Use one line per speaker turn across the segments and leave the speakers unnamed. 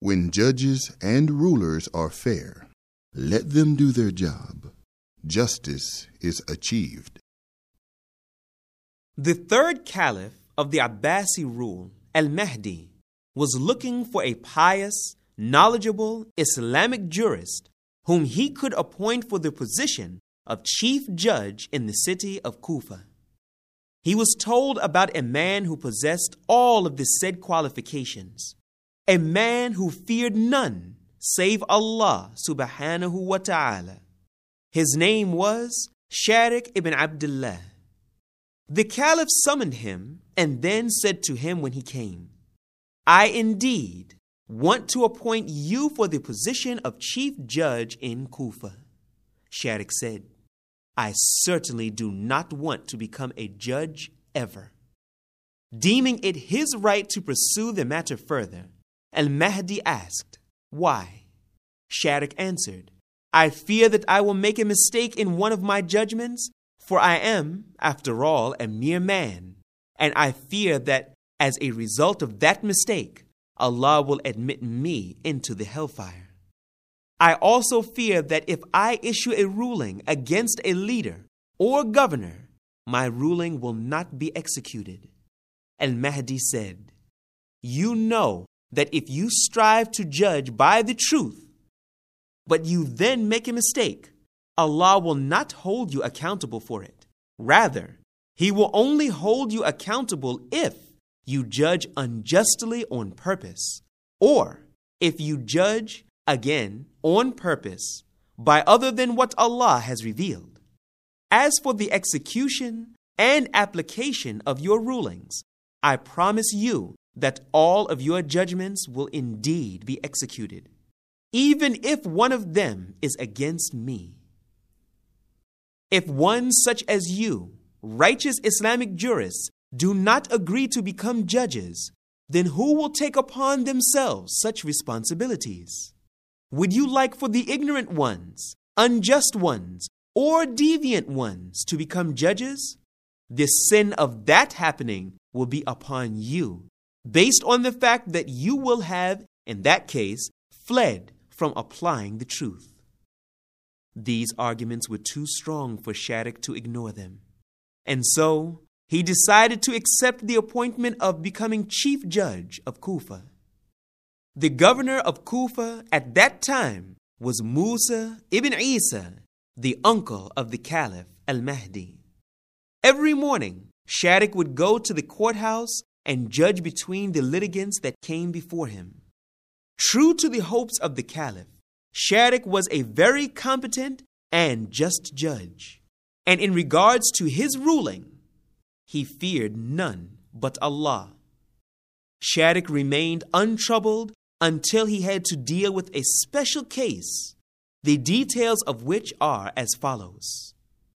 When judges and rulers are fair, let them do their job. Justice is achieved.
The third caliph of the Abbasi rule, Al-Mahdi, was looking for a pious, knowledgeable Islamic jurist whom he could appoint for the position of chief judge in the city of Kufa. He was told about a man who possessed all of the said qualifications, a man who feared none save Allah subhanahu wa ta'ala. His name was Sharik ibn Abdullah. The caliph summoned him and then said to him when he came, I indeed want to appoint you for the position of chief judge in Kufa. Sharik said, I certainly do not want to become a judge ever. Deeming it his right to pursue the matter further, Al-Mahdi asked, Why? Sharik answered, I fear that I will make a mistake in one of my judgments, for I am, after all, a mere man, and I fear that as a result of that mistake, Allah will admit me into the hellfire. I also fear that if I issue a ruling against a leader or governor, my ruling will not be executed. Al-Mahdi said, You know that if you strive to judge by the truth, but you then make a mistake, Allah will not hold you accountable for it. Rather, He will only hold you accountable if you judge unjustly on purpose, or if you judge, again, on purpose, by other than what Allah has revealed. As for the execution and application of your rulings, I promise you that all of your judgments will indeed be executed, even if one of them is against me. If one such as you, righteous Islamic jurists, do not agree to become judges, then who will take upon themselves such responsibilities? Would you like for the ignorant ones, unjust ones, or deviant ones to become judges? The sin of that happening will be upon you, based on the fact that you will have, in that case, fled from applying the truth. These arguments were too strong for Sharik to ignore them, and so he decided to accept the appointment of becoming chief judge of Kufa. The governor of Kufa at that time was Musa ibn Isa, the uncle of the Caliph Al-Mahdi. Every morning, Sharik would go to the courthouse and judge between the litigants that came before him. True to the hopes of the Caliph, Sharik was a very competent and just judge, and in regards to his ruling, he feared none but Allah. Sharik remained untroubled until he had to deal with a special case, the details of which are as follows.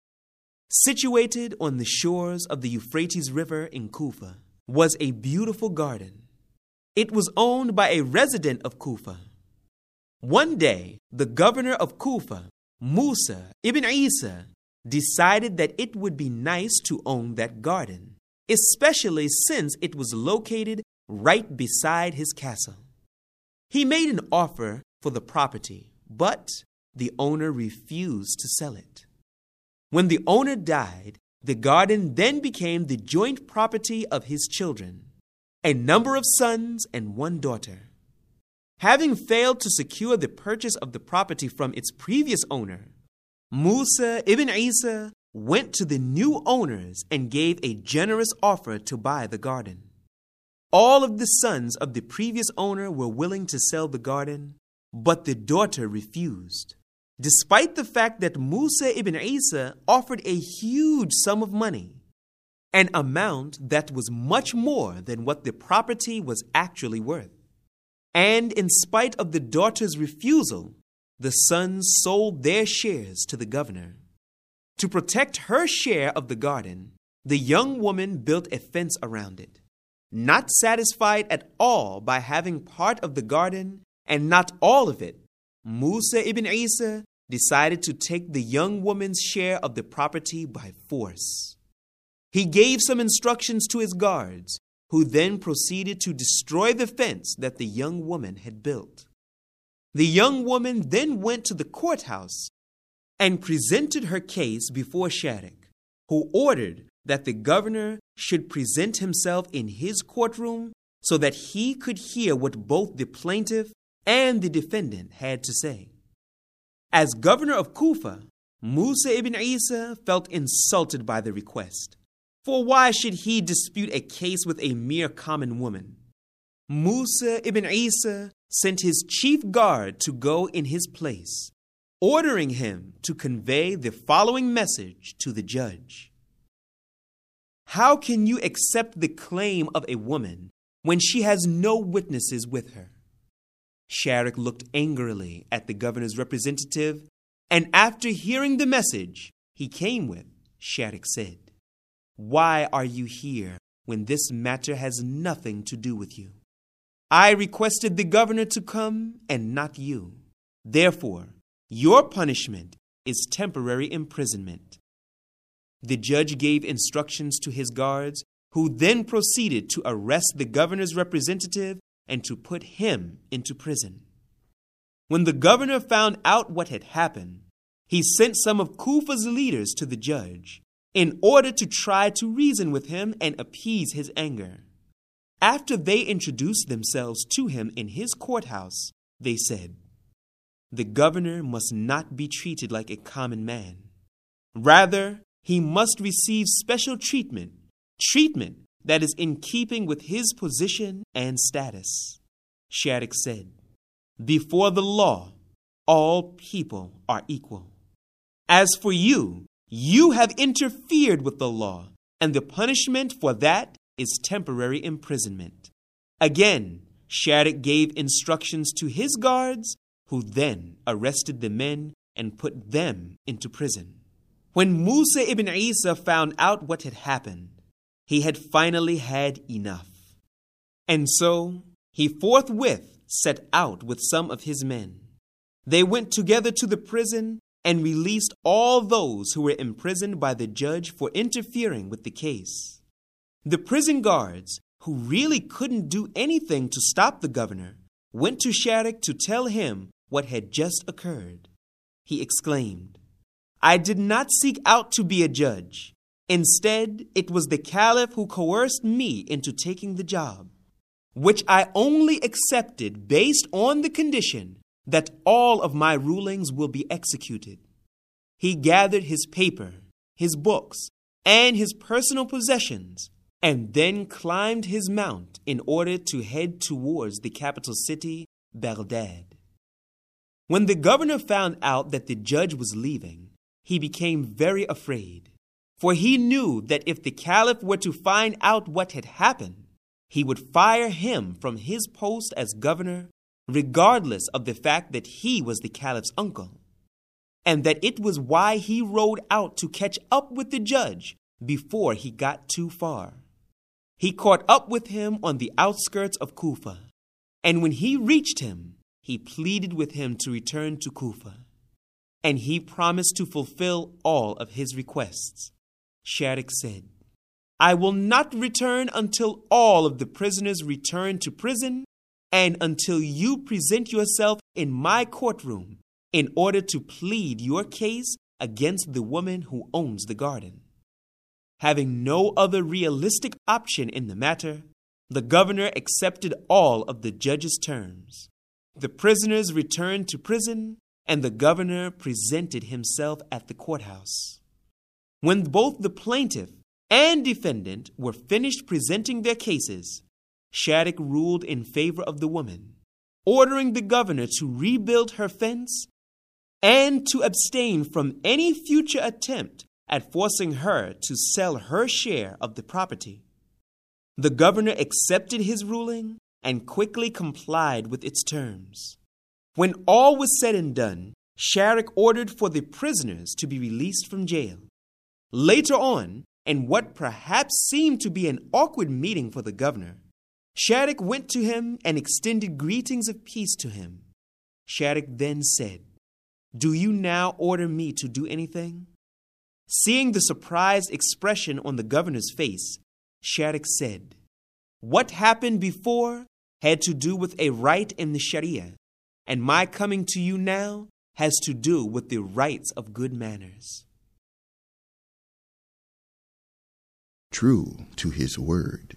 Situated on the shores of the Euphrates River in Kufa was a beautiful garden. It was owned by a resident of Kufa. One day, the governor of Kufa, Musa ibn Isa, decided that it would be nice to own that garden, especially since it was located right beside his castle. He made an offer for the property, but the owner refused to sell it. When the owner died, the garden then became the joint property of his children, a number of sons and one daughter. Having failed to secure the purchase of the property from its previous owner, Musa ibn Isa went to the new owners and gave a generous offer to buy the garden. All of the sons of the previous owner were willing to sell the garden, but the daughter refused, despite the fact that Musa ibn Isa offered a huge sum of money, an amount that was much more than what the property was actually worth. And in spite of the daughter's refusal, the sons sold their shares to the governor. To protect her share of the garden, the young woman built a fence around it. Not satisfied at all by having part of the garden and not all of it, Musa ibn Isa decided to take the young woman's share of the property by force. He gave some instructions to his guards, who then proceeded to destroy the fence that the young woman had built. The young woman then went to the courthouse and presented her case before Shattuck, who ordered that the governor should present himself in his courtroom so that he could hear what both the plaintiff and the defendant had to say. As governor of Kufa, Musa ibn Isa felt insulted by the request. For why should he dispute a case with a mere common woman? Musa ibn Isa sent his chief guard to go in his place, ordering him to convey the following message to the judge. How can you accept the claim of a woman when she has no witnesses with her? Shattuck looked angrily at the governor's representative, and after hearing the message he came with, Shattuck said, "Why are you here when this matter has nothing to do with you? I requested the governor to come and not you. Therefore, your punishment is temporary imprisonment." The judge gave instructions to his guards, who then proceeded to arrest the governor's representative and to put him into prison. When the governor found out what had happened, he sent some of Kufa's leaders to the judge in order to try to reason with him and appease his anger. After they introduced themselves to him in his courthouse, they said, "The governor must not be treated like a common man. Rather, he must receive special treatment that is in keeping with his position and status." Shattuck said, "Before the law, all people are equal. As for you, you have interfered with the law, and the punishment for that is temporary imprisonment." Again, Shattuck gave instructions to his guards, who then arrested the men and put them into prison. When Musa ibn Isa found out what had happened, he had finally had enough. And so he forthwith set out with some of his men. They went together to the prison and released all those who were imprisoned by the judge for interfering with the case. The prison guards, who really couldn't do anything to stop the governor, went to Shattuck to tell him what had just occurred. He exclaimed, "I did not seek out to be a judge. Instead, it was the caliph who coerced me into taking the job, which I only accepted based on the condition that all of my rulings will be executed." He gathered his paper, his books, and his personal possessions, and then climbed his mount in order to head towards the capital city, Baghdad. When the governor found out that the judge was leaving, he became very afraid, for he knew that if the caliph were to find out what had happened, he would fire him from his post as governor, regardless of the fact that he was the caliph's uncle, and that it was why he rode out to catch up with the judge before he got too far. He caught up with him on the outskirts of Kufa, and when he reached him, he pleaded with him to return to Kufa, and he promised to fulfill all of his requests. Shattuck said, "I will not return until all of the prisoners return to prison and until you present yourself in my courtroom in order to plead your case against the woman who owns the garden." Having no other realistic option in the matter, the governor accepted all of the judge's terms. The prisoners returned to prison, and the governor presented himself at the courthouse. When both the plaintiff and defendant were finished presenting their cases, Shattuck ruled in favor of the woman, ordering the governor to rebuild her fence and to abstain from any future attempt at forcing her to sell her share of the property. The governor accepted his ruling and quickly complied with its terms. When all was said and done, Shattuck ordered for the prisoners to be released from jail. Later on, in what perhaps seemed to be an awkward meeting for the governor, Shattuck went to him and extended greetings of peace to him. Shattuck then said, "Do you now order me to do anything?" Seeing the surprised expression on the governor's face, Shattuck said, What happened before had to do with a right in the Sharia, and my coming to you now has to do with the rights of good manners.
True to his word.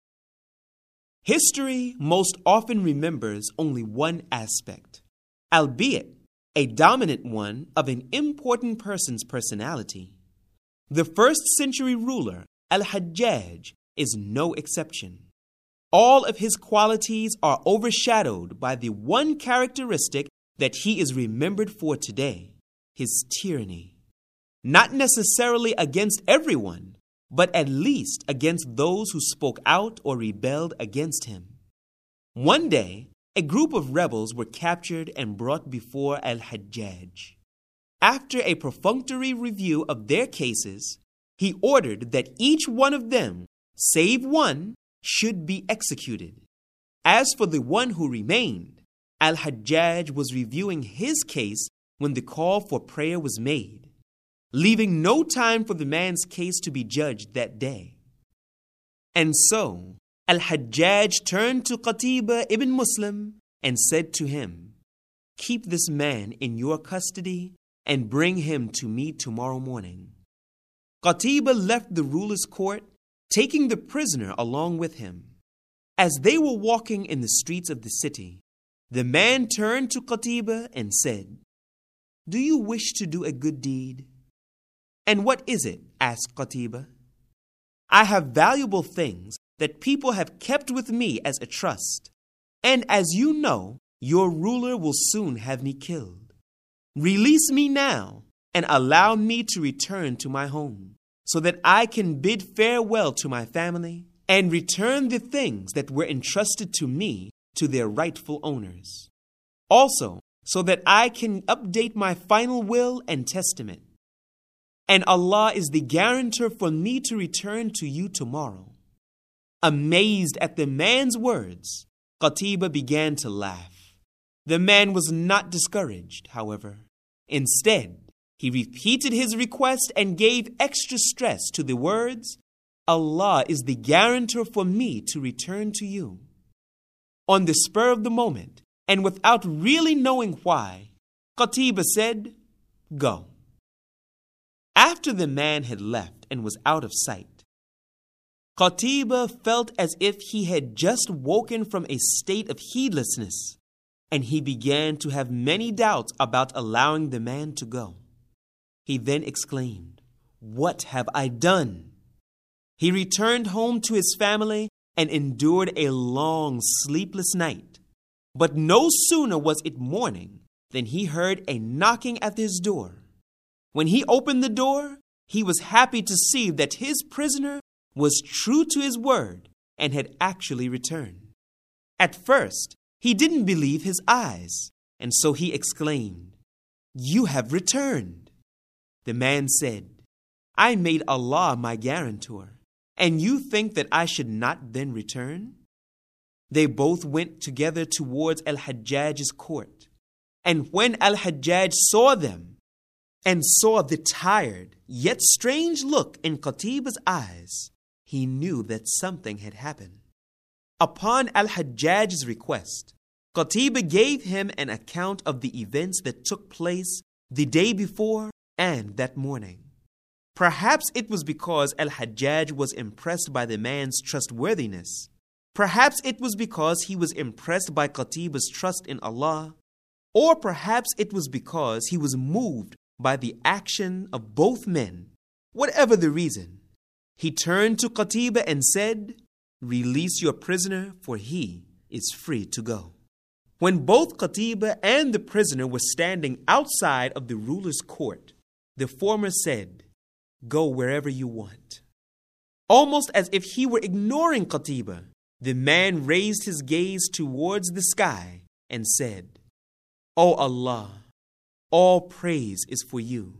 History most often remembers only one aspect, albeit a dominant one, of an important person's personality. The first-century ruler, Al-Hajjaj, is no exception. All of his qualities are overshadowed by the one characteristic that he is remembered for today, his tyranny. Not necessarily against everyone, but at least against those who spoke out or rebelled against him. One day, a group of rebels were captured and brought before Al-Hajjaj. After a perfunctory review of their cases, he ordered that each one of them, save one, should be executed. As for the one who remained, Al-Hajjaj was reviewing his case when the call for prayer was made, leaving no time for the man's case to be judged that day. And so, Al-Hajjaj turned to Qatiba ibn Muslim and said to him, "Keep this man in your custody and bring him to me tomorrow morning." Qatiba left the ruler's court, taking the prisoner along with him. As they were walking in the streets of the city, the man turned to Qatiba and said, "Do you wish to do a good deed?" "And what is it?" asked Qatiba. "I have valuable things that people have kept with me as a trust, and as you know, your ruler will soon have me killed. Release me now and allow me to return to my home, so that I can bid farewell to my family and return the things that were entrusted to me to their rightful owners. Also, so that I can update my final will and testament. And Allah is the guarantor for me to return to you tomorrow." Amazed at the man's words, Qatiba began to laugh. The man was not discouraged, however. Instead, he repeated his request and gave extra stress to the words, "Allah is the guarantor for me to return to you." On the spur of the moment, and without really knowing why, Qatiba said, "Go." After the man had left and was out of sight, Qatiba felt as if he had just woken from a state of heedlessness, and he began to have many doubts about allowing the man to go. He then exclaimed, "What have I done?" He returned home to his family and endured a long, sleepless night. But no sooner was it morning than he heard a knocking at his door. When he opened the door, he was happy to see that his prisoner was true to his word and had actually returned. At first, he didn't believe his eyes, and so he exclaimed, "You have returned." The man said, "I made Allah my guarantor, and you think that I should not then return?" They both went together towards Al-Hajjaj's court, and when Al-Hajjaj saw them and saw the tired yet strange look in Qatiba's eyes, he knew that something had happened. Upon Al-Hajjaj's request, Qatiba gave him an account of the events that took place the day before and that morning. Perhaps it was because Al-Hajjaj was impressed by the man's trustworthiness. Perhaps it was because he was impressed by Qatiba's trust in Allah. Or perhaps it was because he was moved by the action of both men. Whatever the reason, he turned to Qatiba and said, "Release your prisoner, for he is free to go." When both Qatiba and the prisoner were standing outside of the ruler's court, the former said, "Go wherever you want." Almost as if he were ignoring Qatiba, the man raised his gaze towards the sky and said, "O Allah, all praise is for you."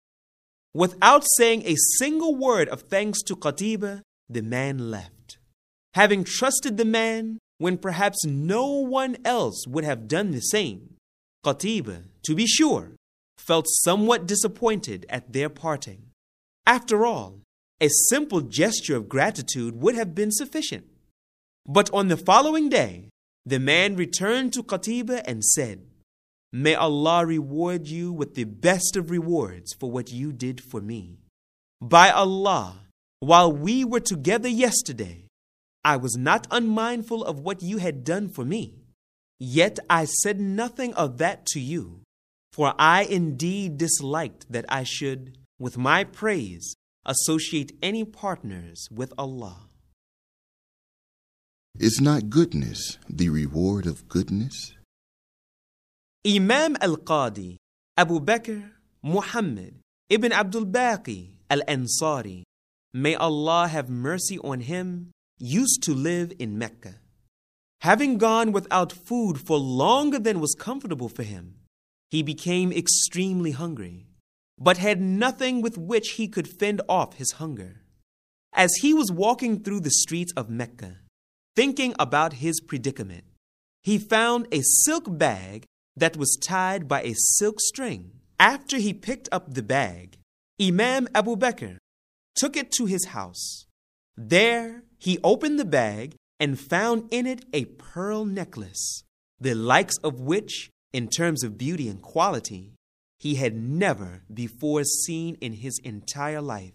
Without saying a single word of thanks to Qatiba, the man left. Having trusted the man when perhaps no one else would have done the same, Qatiba, to be sure, felt somewhat disappointed at their parting. After all, a simple gesture of gratitude would have been sufficient. But on the following day, the man returned to Qatiba and said, "May Allah reward you with the best of rewards for what you did for me. By Allah, while we were together yesterday, I was not unmindful of what you had done for me. Yet I said nothing of that to you, for I indeed disliked that I should, with my praise, associate any partners with Allah."
Is not goodness the reward of goodness?
Imam al-Qadi Abu Bakr Muhammad ibn Abdul Baqi al-Ansari, may Allah have mercy on him, used to live in Mecca. Having gone without food for longer than was comfortable for him, he became extremely hungry, but had nothing with which he could fend off his hunger. As he was walking through the streets of Mecca, thinking about his predicament, he found a silk bag that was tied by a silk string. After he picked up the bag, Imam Abu Bakr took it to his house. There he opened the bag and found in it a pearl necklace, the likes of which, in terms of beauty and quality, he had never before seen in his entire life.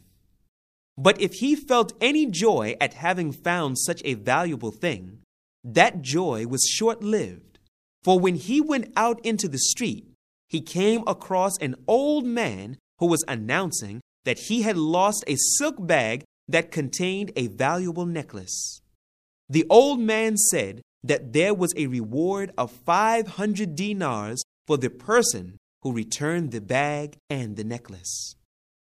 But if he felt any joy at having found such a valuable thing, that joy was short-lived. For when he went out into the street, he came across an old man who was announcing that he had lost a silk bag that contained a valuable necklace. The old man said that there was a reward of 500 dinars for the person who returned the bag and the necklace.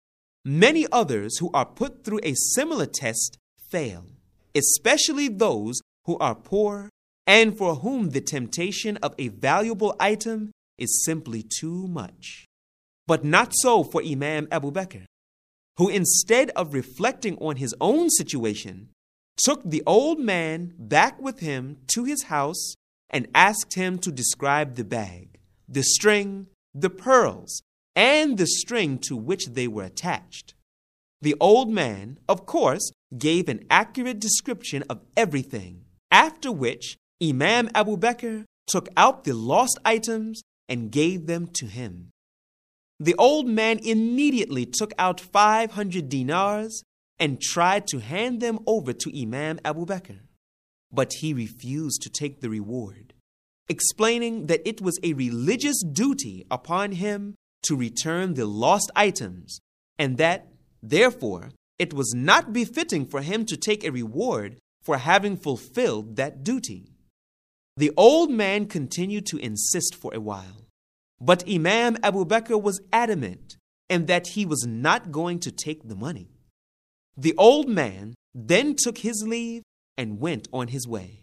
Many others who are put through a similar test fail, especially those who are poor and for whom the temptation of a valuable item is simply too much. But not so for Imam Abu Bakr, who instead of reflecting on his own situation, took the old man back with him to his house and asked him to describe the bag, the string, the pearls, and the string to which they were attached. The old man, of course, gave an accurate description of everything, after which Imam Abu Bakr took out the lost items and gave them to him. The old man immediately took out 500 dinars and tried to hand them over to Imam Abu Bakr, but he refused to take the reward, explaining that it was a religious duty upon him to return the lost items, and that, therefore, it was not befitting for him to take a reward for having fulfilled that duty. The old man continued to insist for a while, but Imam Abu Bakr was adamant in that he was not going to take the money. The old man then took his leave and went on his way.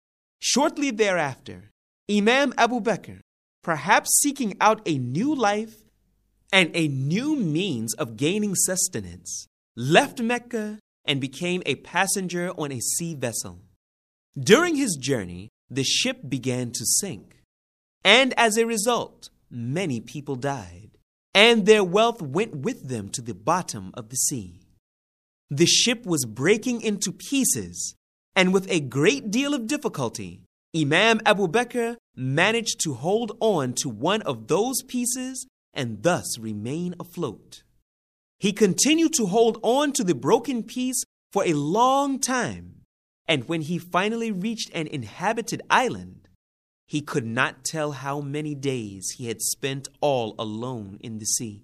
Shortly thereafter, Imam Abu Bakr, perhaps seeking out a new life and a new means of gaining sustenance, left Mecca and became a passenger on a sea vessel. During his journey, the ship began to sink, and as a result, many people died, and their wealth went with them to the bottom of the sea. The ship was breaking into pieces, and with a great deal of difficulty, Imam Abu Bakr managed to hold on to one of those pieces and thus remain afloat. He continued to hold on to the broken piece for a long time, and when he finally reached an inhabited island, he could not tell how many days he had spent all alone in the sea.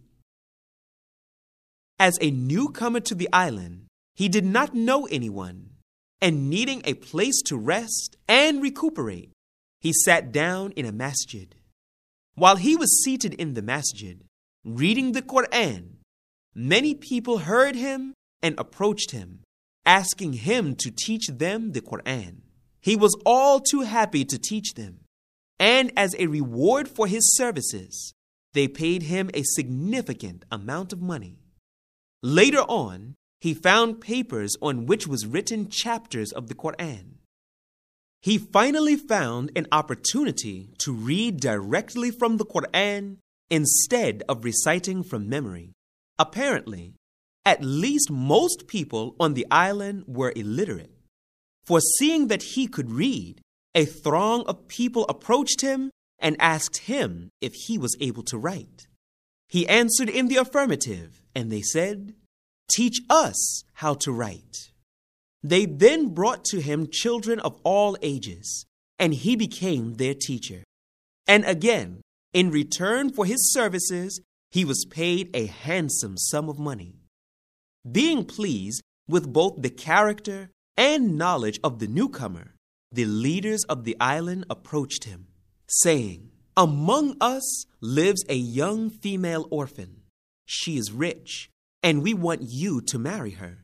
As a newcomer to the island, he did not know anyone, and needing a place to rest and recuperate, he sat down in a masjid. While he was seated in the masjid, reading the Quran, many people heard him and approached him, asking him to teach them the Quran. He was all too happy to teach them, and as a reward for his services, they paid him a significant amount of money. Later on, he found papers on which was written chapters of the Quran. He finally found an opportunity to read directly from the Quran instead of reciting from memory. Apparently, at least most people on the island were illiterate. Foreseeing that he could read, a throng of people approached him and asked him if he was able to write. He answered in the affirmative, and they said, "Teach us how to write." They then brought to him children of all ages, and he became their teacher. And again, in return for his services, he was paid a handsome sum of money. Being pleased with both the character and knowledge of the newcomer, the leaders of the island approached him, saying, "Among us lives a young female orphan. She is rich, and we want you to marry her."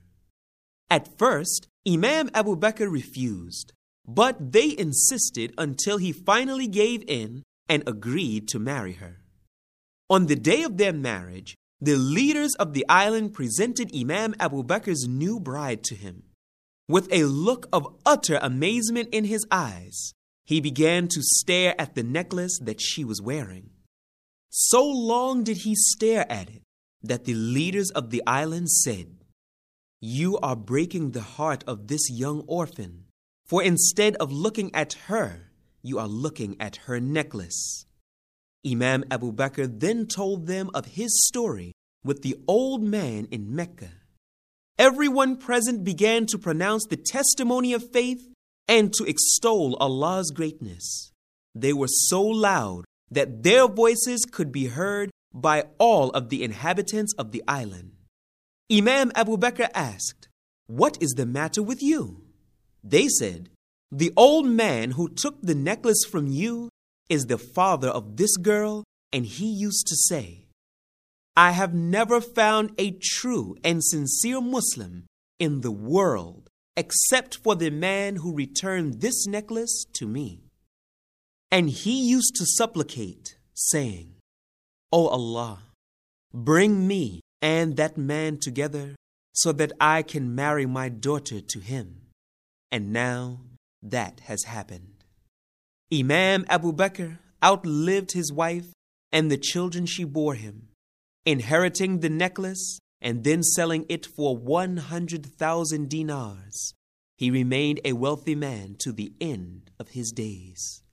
At first, Imam Abu Bakr refused, but they insisted until he finally gave in and agreed to marry her. On the day of their marriage, the leaders of the island presented Imam Abu Bakr's new bride to him. With a look of utter amazement in his eyes, he began to stare at the necklace that she was wearing. So long did he stare at it that the leaders of the island said, "You are breaking the heart of this young orphan, for instead of looking at her, you are looking at her necklace." Imam Abu Bakr then told them of his story with the old man in Mecca. Everyone present began to pronounce the testimony of faith and to extol Allah's greatness. They were so loud that their voices could be heard by all of the inhabitants of the island. Imam Abu Bakr asked, "What is the matter with you?" They said, "The old man who took the necklace from you is the father of this girl, and he used to say, 'I have never found a true and sincere Muslim in the world except for the man who returned this necklace to me.' And he used to supplicate, saying, 'O Allah, bring me and that man together so that I can marry my daughter to him.' And now that has happened." Imam Abu Bakr outlived his wife and the children she bore him, inheriting the necklace and then selling it for 100,000 dinars. He remained a wealthy man to the end of his days.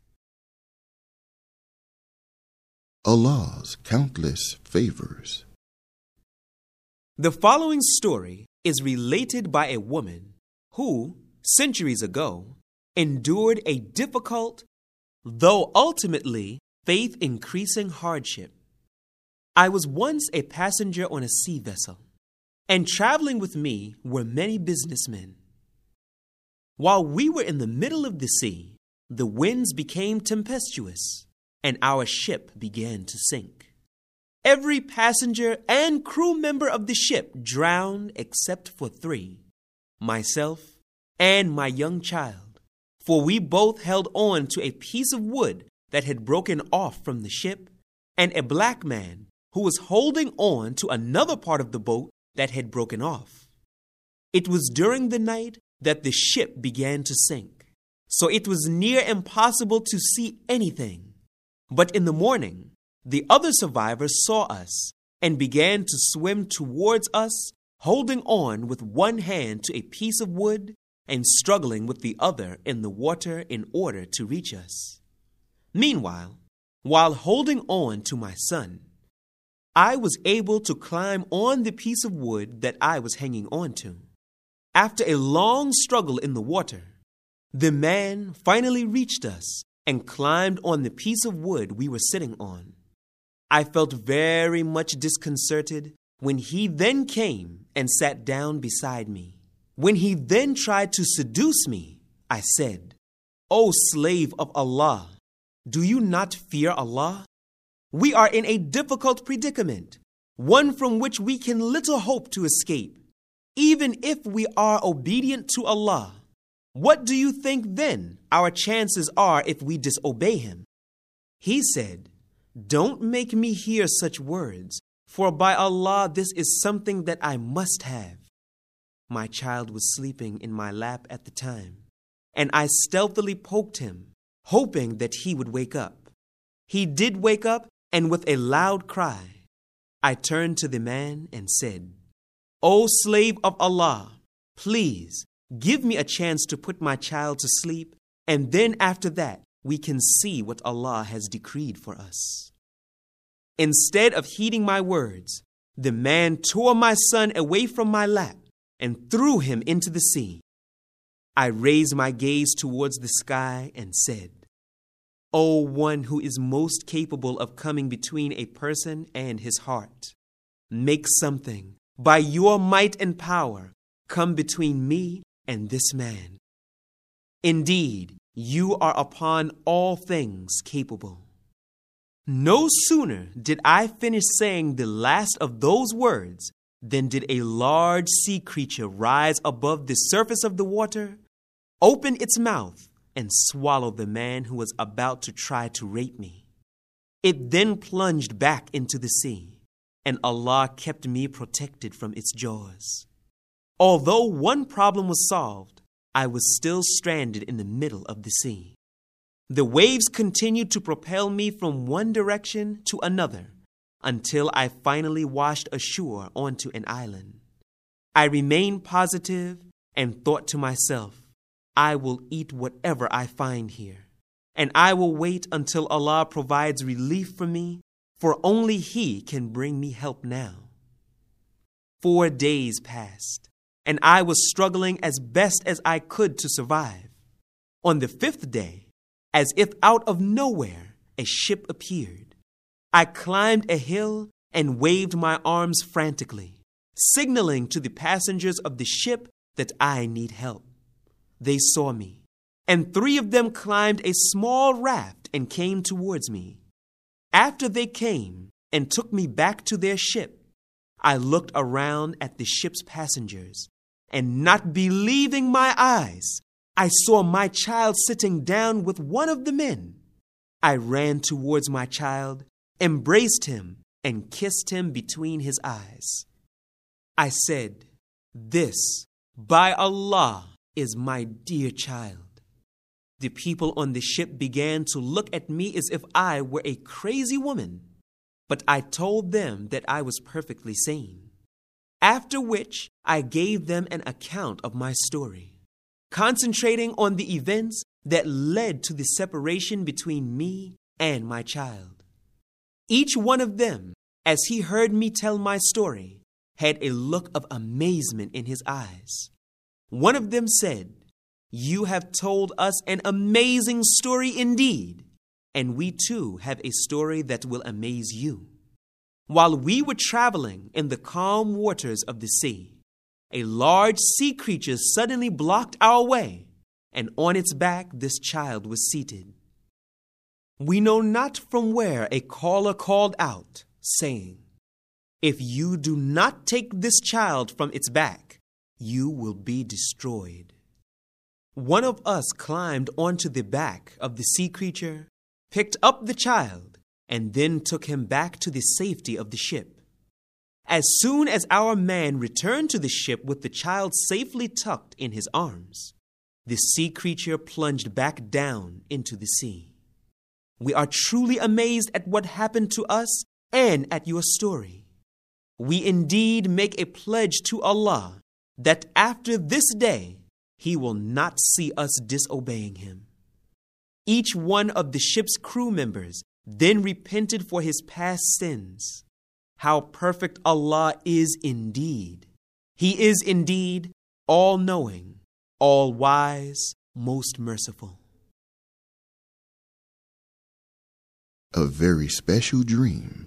Allah's countless favors.
The following story is related by a woman who, centuries ago, endured a difficult, though ultimately faith-increasing hardship. I was once a passenger on a sea vessel, and traveling with me were many businessmen. While we were in the middle of the sea, the winds became tempestuous, and our ship began to sink. Every passenger and crew member of the ship drowned except for 3, myself and my young child, for we both held on to a piece of wood that had broken off from the ship, and a black man who was holding on to another part of the boat that had broken off. It was during the night that the ship began to sink, so it was near impossible to see anything. But in the morning, the other survivors saw us and began to swim towards us, holding on with one hand to a piece of wood and struggling with the other in the water in order to reach us. Meanwhile, while holding on to my son, I was able to climb on the piece of wood that I was hanging on to. After a long struggle in the water, the man finally reached us and climbed on the piece of wood we were sitting on. I felt very much disconcerted when he then came and sat down beside me. When he then tried to seduce me, I said, "O slave of Allah, do you not fear Allah? We are in a difficult predicament, one from which we can little hope to escape. Even if we are obedient to Allah, what do you think then our chances are if we disobey Him?" He said, "Don't make me hear such words, for by Allah this is something that I must have." My child was sleeping in my lap at the time, and I stealthily poked him, hoping that he would wake up. He did wake up, and with a loud cry, I turned to the man and said, "O slave of Allah, please Give me a chance to put my child to sleep, and then after that, we can see what Allah has decreed for us." Instead of heeding my words, the man tore my son away from my lap and threw him into the sea. I raised my gaze towards the sky and said, "O one who is most capable of coming between a person and his heart, make something, by your might and power, come between me and this man. Indeed, you are upon all things capable." No sooner did I finish saying the last of those words than did a large sea creature rise above the surface of the water, open its mouth, and swallow the man who was about to try to rape me. It then plunged back into the sea, and Allah kept me protected from its jaws. Although one problem was solved, I was still stranded in the middle of the sea. The waves continued to propel me from one direction to another until I finally washed ashore onto an island. I remained positive and thought to myself, I will eat whatever I find here, and I will wait until Allah provides relief for me, for only He can bring me help now. 4 days passed, and I was struggling as best as I could to survive. On the 5th day, as if out of nowhere, a ship appeared. I climbed a hill and waved my arms frantically, signaling to the passengers of the ship that I need help. They saw me, and 3 of them climbed a small raft and came towards me. After they came and took me back to their ship, I looked around at the ship's passengers, and not believing my eyes, I saw my child sitting down with one of the men. I ran towards my child, embraced him, and kissed him between his eyes. I said, "This, by Allah, is my dear child." The people on the ship began to look at me as if I were a crazy woman, but I told them that I was perfectly sane. After which, I gave them an account of my story, concentrating on the events that led to the separation between me and my child. Each one of them, as he heard me tell my story, had a look of amazement in his eyes. One of them said, "You have told us an amazing story indeed, and we too have a story that will amaze you. While we were traveling in the calm waters of the sea, a large sea creature suddenly blocked our way, and on its back this child was seated. We know not from where a caller called out, saying, 'If you do not take this child from its back, you will be destroyed.' One of us climbed onto the back of the sea creature, picked up the child, and then took him back to the safety of the ship. As soon as our man returned to the ship with the child safely tucked in his arms, the sea creature plunged back down into the sea. We are truly amazed at what happened to us and at your story. We indeed make a pledge to Allah that after this day, He will not see us disobeying Him." Each one of the ship's crew members then repented for his past sins. How perfect Allah is indeed. He is indeed all-knowing, all-wise, most merciful.
A very special dream.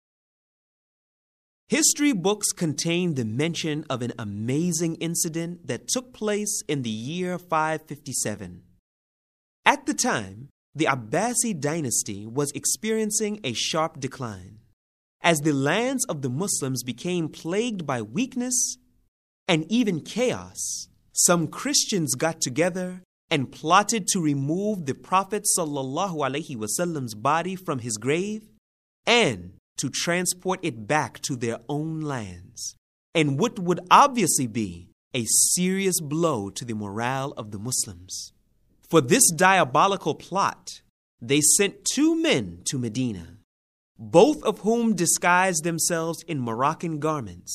History books contain the mention of an amazing incident that took place in the year 557. At the time, the Abbasi dynasty was experiencing a sharp decline, as the lands of the Muslims became plagued by weakness and even chaos. Some Christians got together and plotted to remove the Prophet ﷺ's body from his grave and to transport it back to their own lands, and what would obviously be a serious blow to the morale of the Muslims. For this diabolical plot, they sent 2 men to Medina, both of whom disguised themselves in Moroccan garments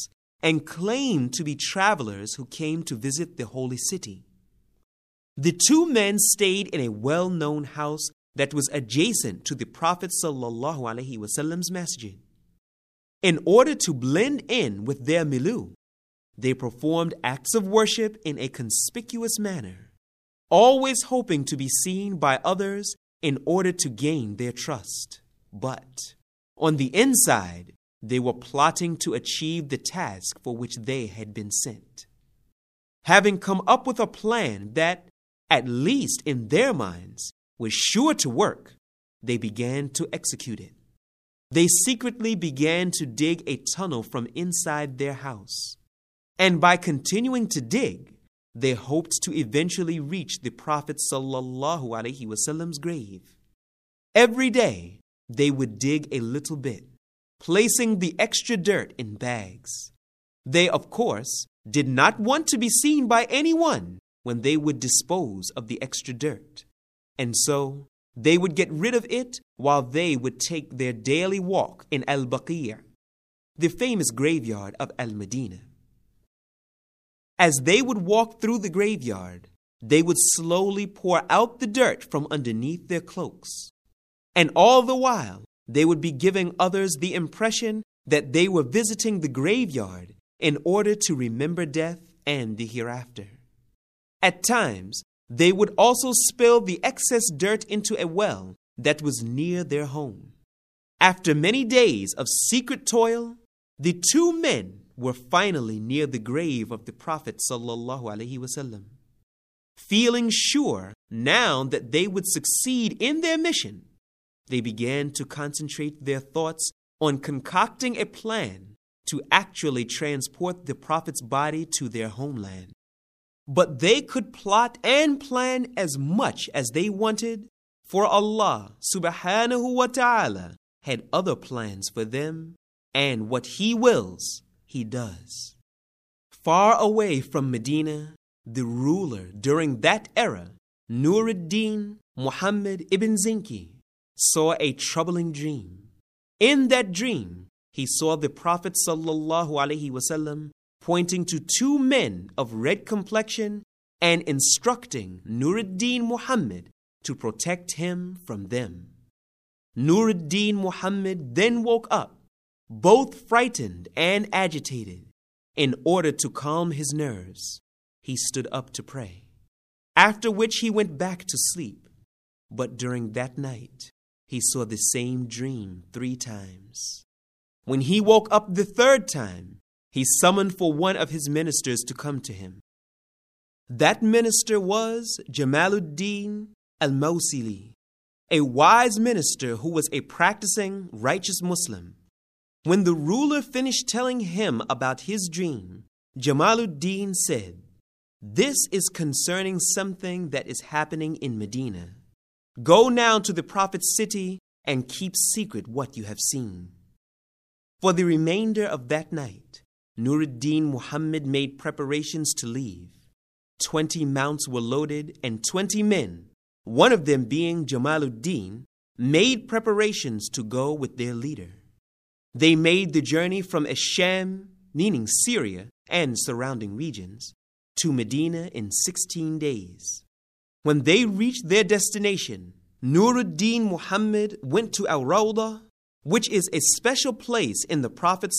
and claimed to be travelers who came to visit the holy city. The two men stayed in a well-known house that was adjacent to the Prophet ﷺ's masjid. In order to blend in with their milieu, they performed acts of worship in a conspicuous manner, always hoping to be seen by others in order to gain their trust. But on the inside, they were plotting to achieve the task for which they had been sent. Having come up with a plan that, at least in their minds, was sure to work, they began to execute it. They secretly began to dig a tunnel from inside their house. And by continuing to dig, they hoped to eventually reach the Prophet ﷺ's grave. Every day, they would dig a little bit, placing the extra dirt in bags. They, of course, did not want to be seen by anyone when they would dispose of the extra dirt. And so, they would get rid of it while they would take their daily walk in Al-Baqi', the famous graveyard of Al-Medina. As they would walk through the graveyard, they would slowly pour out the dirt from underneath their cloaks. And all the while, they would be giving others the impression that they were visiting the graveyard in order to remember death and the hereafter. At times, they would also spill the excess dirt into a well that was near their home. After many days of secret toil, the two men were finally near the grave of the Prophet ﷺ. Feeling sure now that they would succeed in their mission, they began to concentrate their thoughts on concocting a plan to actually transport the Prophet's body to their homeland. But they could plot and plan as much as they wanted, for Allah subhanahu wa ta'ala had other plans for them, and what He wills, He does. Far away from Medina, the ruler during that era, Nur-ad-Din Muhammad ibn Zinki, saw a troubling dream. In that dream, he saw the Prophet ﷺ pointing to two men of red complexion and instructing Nur-ad-Din Muhammad to protect him from them. Nur-ad-Din Muhammad then woke up, both frightened and agitated. In order to calm his nerves, he stood up to pray, after which he went back to sleep. But during that night, he saw the same dream 3 times. When he woke up the 3rd time, he summoned for one of his ministers to come to him. That minister was Jamaluddin al-Mawsili, a wise minister who was a practicing righteous Muslim. When the ruler finished telling him about his dream, Jamaluddin said, "This is concerning something that is happening in Medina. Go now to the Prophet's city and keep secret what you have seen." For the remainder of that night, Nur-ad-Din Muhammad made preparations to leave. 20 mounts were loaded and 20 men, one of them being Jamaluddin, made preparations to go with their leader. They made the journey from Asham, meaning Syria and surrounding regions, to Medina in 16 days. When they reached their destination, Nur-ad-Din Muhammad went to Al-Rawdah, which is a special place in the Prophet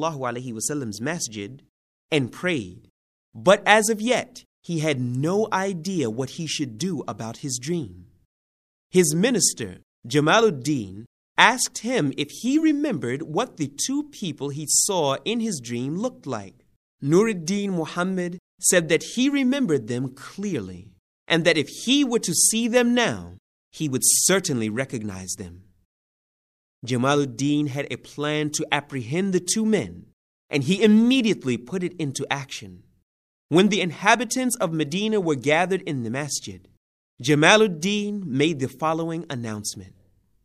ﷺ's masjid, and prayed. But as of yet, he had no idea what he should do about his dream. His minister, Jamaluddin, asked him if he remembered what the 2 people he saw in his dream looked like. Nur-ad-Din Muhammad said that he remembered them clearly, and that if he were to see them now, he would certainly recognize them. Jamaluddin had a plan to apprehend the 2 men, and he immediately put it into action. When the inhabitants of Medina were gathered in the masjid, Jamaluddin made the following announcement.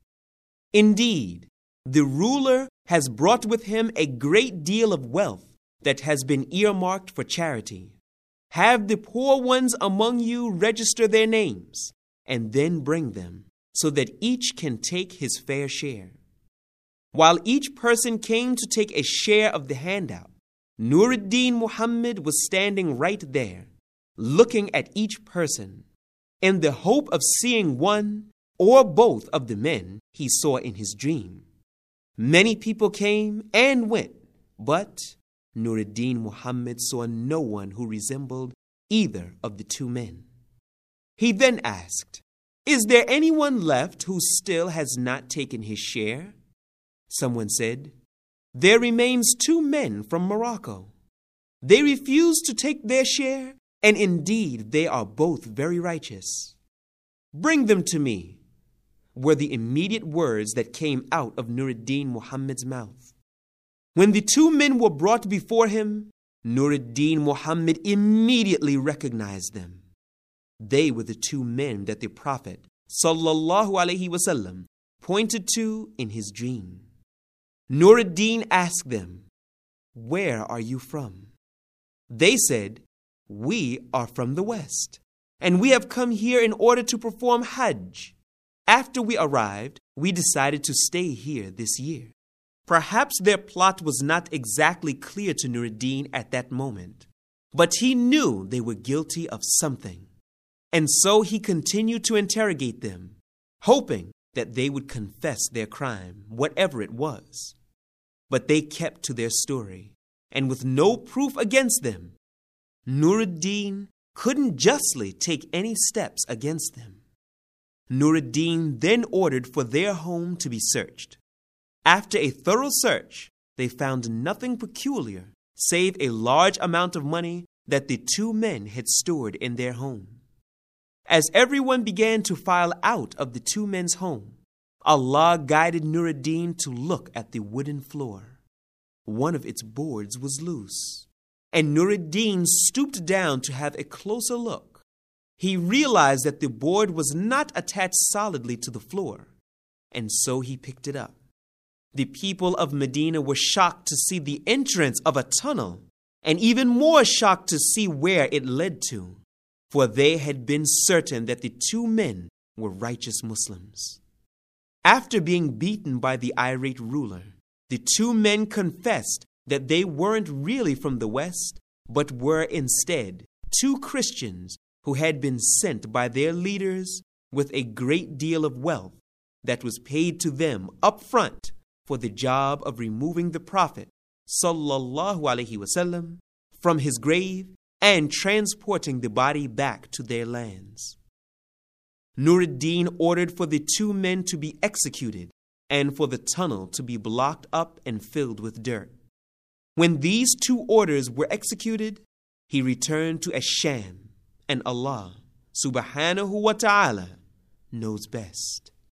"Indeed, the ruler has brought with him a great deal of wealth that has been earmarked for charity. Have the poor ones among you register their names, and then bring them, so that each can take his fair share." While each person came to take a share of the handout, Nur-ad-Din Muhammad was standing right there, looking at each person, in the hope of seeing one or both of the men he saw in his dream. Many people came and went, but Nur-ad-Din Muhammad saw no one who resembled either of the two men. He then asked, "Is there anyone left who still has not taken his share?" Someone said, "There remains two men from Morocco. They refused to take their share, and indeed they are both very righteous." "Bring them to me," were the immediate words that came out of Nur-ad-Din Muhammad's mouth. When the two men were brought before him, Nur-ad-Din Muhammad immediately recognized them. They were the two men that the Prophet ﷺ pointed to in his dream. Nur-ad-Din asked them, "Where are you from?" They said, "We are from the West, and we have come here in order to perform Hajj. After we arrived, we decided to stay here this year." Perhaps their plot was not exactly clear to Nur-ad-Din at that moment, but he knew they were guilty of something. And so he continued to interrogate them, hoping that they would confess their crime, whatever it was. But they kept to their story, and with no proof against them, Nur-ad-Din couldn't justly take any steps against them. Nur-ad-Din then ordered for their home to be searched. After a thorough search, they found nothing peculiar save a large amount of money that the two men had stored in their home. As everyone began to file out of the two men's home, Allah guided Nur-ad-Din to look at the wooden floor. One of its boards was loose, and Nur-ad-Din stooped down to have a closer look. He realized that the board was not attached solidly to the floor, and so he picked it up. The people of Medina were shocked to see the entrance of a tunnel, and even more shocked to see where it led to, for they had been certain that the two men were righteous Muslims. After being beaten by the irate ruler, the two men confessed that they weren't really from the West, but were instead two Christians who had been sent by their leaders with a great deal of wealth that was paid to them up front for the job of removing the Prophet ﷺ from his grave and transporting the body back to their lands. Nur-ad-Din ordered for the two men to be executed and for the tunnel to be blocked up and filled with dirt. When these two orders were executed, he returned to Ash-Sham, and Allah subhanahu wa ta'ala knows best.